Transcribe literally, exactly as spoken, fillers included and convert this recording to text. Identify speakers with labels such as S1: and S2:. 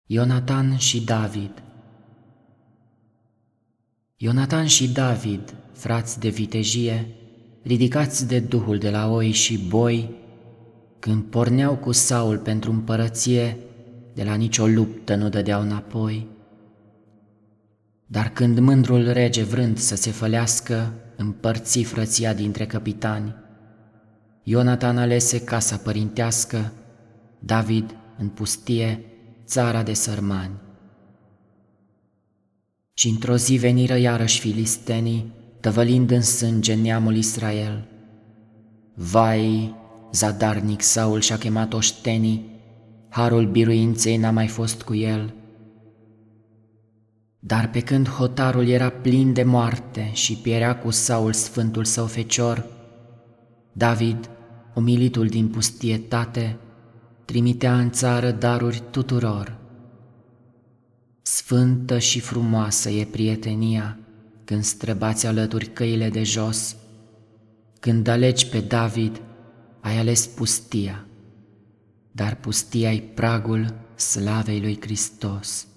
S1: Ionatan și David. Ionatan și David, frați de vitejie, ridicați de Duhul de la oi și boi, când porneau cu Saul pentru împărăție, de la nicio luptă nu dădeau înapoi. Dar când mândrul rege, vrând să se fălească, împărți frăția dintre capitani, Ionatan alese casa părintească, David în pustie, țara de sărmani. Și într-o zi veniră iarăși filistenii, tăvălind în sânge neamul Israel. Vai, zadarnic Saul și-a chemat oștenii, harul biruinței n-a mai fost cu el. Dar pe când hotarul era plin de moarte și pierea cu Saul sfântul său fecior, David, umilitul din pustietate, trimitea în țară daruri tuturor. Sfântă și frumoasă e prietenia când străbați alături căile de jos. Când alegi pe David, ai ales pustia, dar pustia-i pragul slavei lui Hristos.